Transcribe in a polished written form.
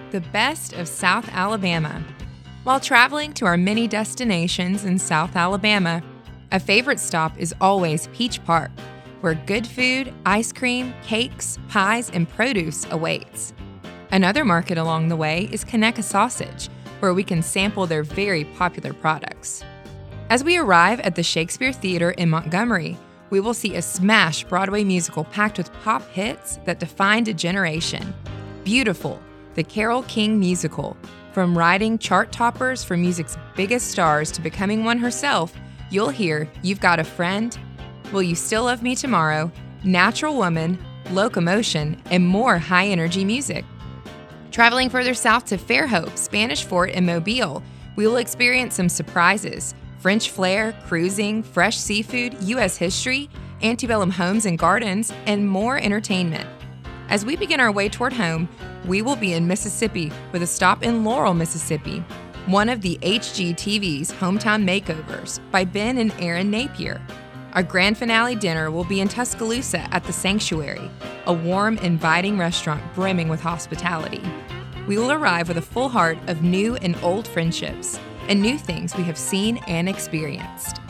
the best of South Alabama. While traveling to our many destinations in South Alabama, a favorite stop is always Peach Park, where good food, ice cream, cakes, pies, and produce awaits. Another market along the way is Conecuh Sausage, where we can sample their very popular products. As we arrive at the Shakespeare Theater in Montgomery, we will see a smash Broadway musical packed with pop hits that defined a generation. Beautiful, the Carole King musical. From riding chart toppers for music's biggest stars to becoming one herself, you'll hear You've Got a Friend, Will You Still Love Me Tomorrow, Natural Woman, Locomotion, and more high-energy music. Traveling further south to Fairhope, Spanish Fort, and Mobile, we will experience some surprises: French flair, cruising, fresh seafood, U.S. history, antebellum homes and gardens, and more entertainment. As we begin our way toward home, we will be in Mississippi with a stop in Laurel, Mississippi, one of the HGTV's Hometown Makeovers by Ben and Erin Napier. Our grand finale dinner will be in Tuscaloosa at the Sanctuary, a warm, inviting restaurant brimming with hospitality. We will arrive with a full heart of new and old friendships and new things we have seen and experienced.